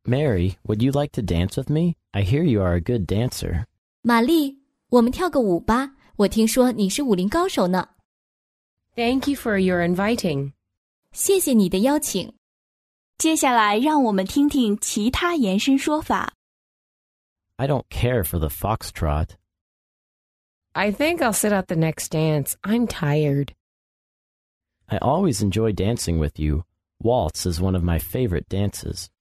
Mary, would you like to dance with me? I hear you are a good dancer. 玛丽，我们跳个舞吧，我听说你是武林高手呢。 Thank you for your inviting. 谢谢你的邀请。 接下来让我们听听其他延伸说法。 I don't care for the foxtrot. I think I'll sit out the next dance. I'm tired. I always enjoy dancing with you. Waltz is one of my favorite dances.